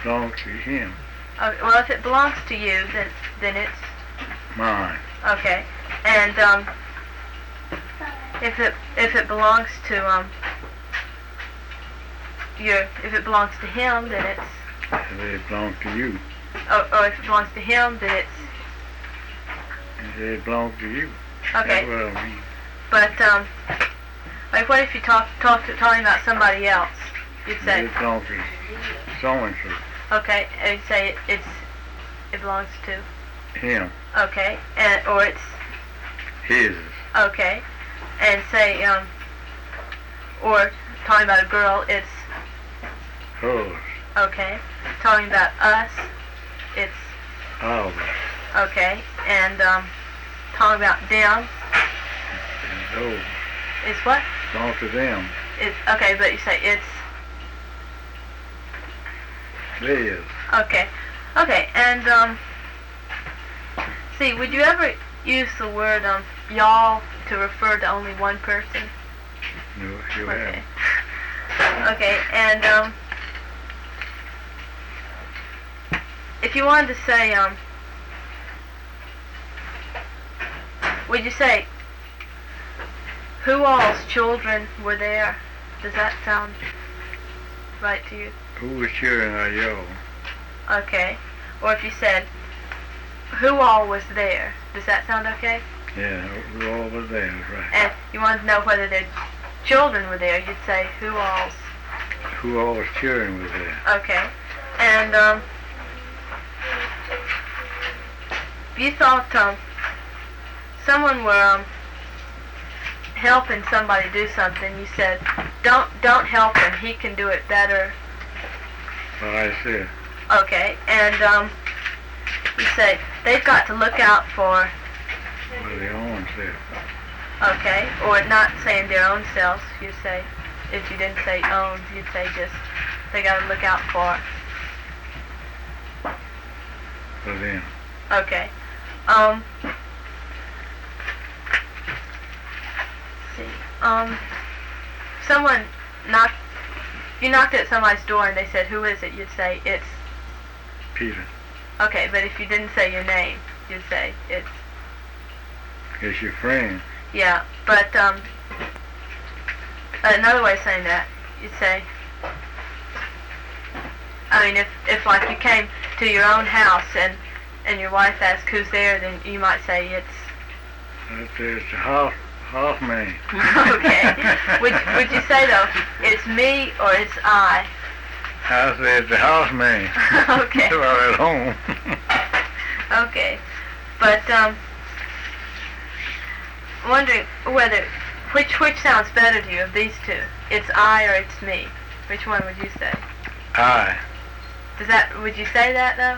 belongs to him. Well, if it belongs to you, then it's Mine. okay. And if it belongs to if it belongs to him, then it's. If it belongs to you. Or if it belongs to him, then it's. If it belongs to you. Okay. That's what I mean. But like, what if you talking about somebody else? You'd say. If it belongs to so and so. Okay, and you'd say it belongs to. Him. Okay, and or it's. His. Okay, and say or talking about a girl, it's. Hers. Okay, talking about us, it's. Ours. Okay, and talking about them. And those. Is what? Belongs to them. It's okay, but you say it's. Theirs. Okay, okay, and see, would you ever use the word y'all to refer to only one person? No, you Okay. have. Okay, and if you wanted to say would you say who all's children were there? Does that sound right to you? Who was children are y'all? Okay. Or if you said who all was there, does that sound okay? Yeah, who all was there, right. And you wanted to know whether their children were there, you'd say who all's. Who all was children was there. Okay. And if you thought someone were helping somebody do something, you said don't help him, he can do it better. What I said. Okay, and you say they've got to look out for. Well, they own self. Okay, or not saying their own selves. You say, if you didn't say own, you'd say just they got to look out for. For them. Okay. See. Someone knocked. You knocked at somebody's door and they said, "Who is it?" You'd say, "It's." Peter. Okay, but if you didn't say your name, you'd say it's. It's your friend. Yeah, but another way of saying that, you'd say. I mean, if like you came to your own house and your wife asked who's there, then you might say it's. It's the half man. Okay. Would you say though, it's me or it's I? I said it's the house man. Okay. Till I'm at home. Okay. But wondering which sounds better to you of these two? It's I or it's me? Which one would you say? I. Would you say that though?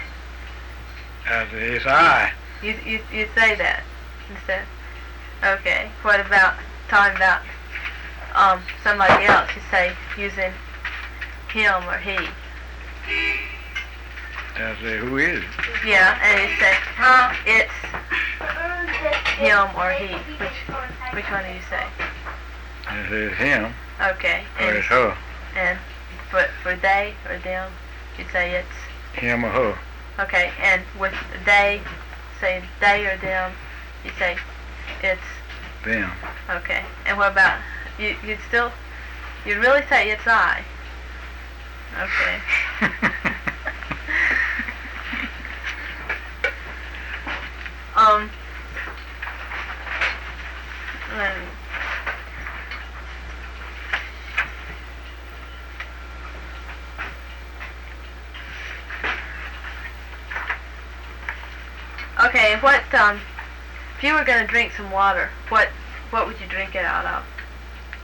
I said it's I. You say that instead. Okay. What about talking about somebody else? You say using him or he. I said, who is it? Yeah, and you say it's him or he. Which one do you say? I said it's him. Okay. Or it's her. And for they or them, you say it's Him or her. okay. And with they, say they or them, you say it's Them. okay. And what about you'd really say it's I. Okay. Let me. Okay, what if you were going to drink some water, what would you drink it out of?